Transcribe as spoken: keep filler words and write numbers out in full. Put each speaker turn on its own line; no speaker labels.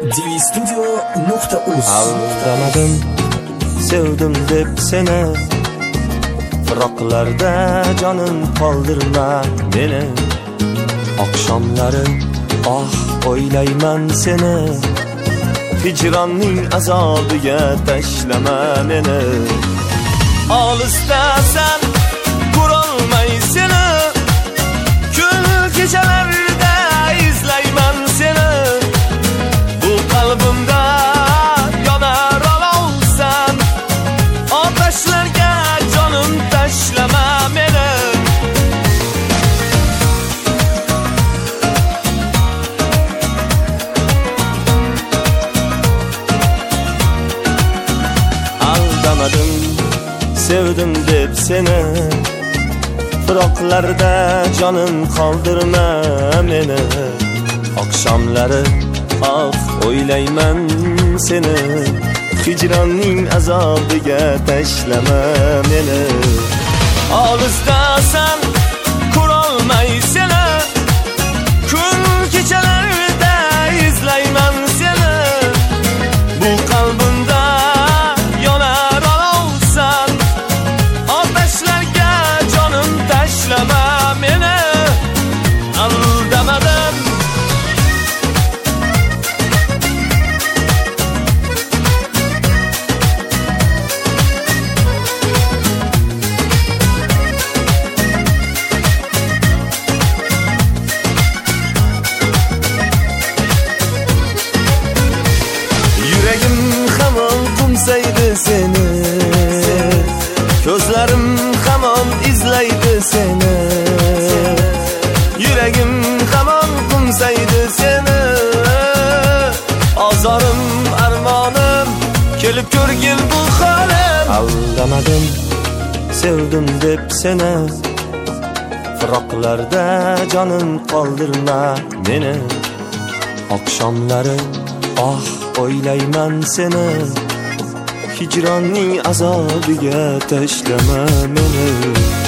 Divistudio nuqta uz.
Aldamadim, sevdim deb seni, firoqlarda jonim qoldirma meni. Oqshomlari ah o'ylayman seni, hijronning azobiga tashlama meni. Olisdasan ko'rolmay seni, kun kechalarda izlayman seni. Bu qalbimda yonar olovsan, otashlarga jonim tashlama meni. Aldamadim, sevdim deb seni, firoqlarda jonim qoldirma meni. Oqshomlari ah o'ylayman seni, hijronning azobiga tashlama meni. Olisdasan ko'rolmay seni, kun kechalarda izlayman seni. Bu qalbimda yonar olovsan, otashlarga jonim tashlama meni. Aldamadim, yuragim hamon qo'msaydi seni, ko'zlarim hamon izlaydi seni. Yuragim hamon qo'msaydi seni, ozorim armonim kelib ko'rgil bu holim. Aldamadim, sevdim deb seni, firoqlarda jonim qoldirma meni. Oqshomlari ah o'ylayman seni, hijronning azobiga tashlama meni.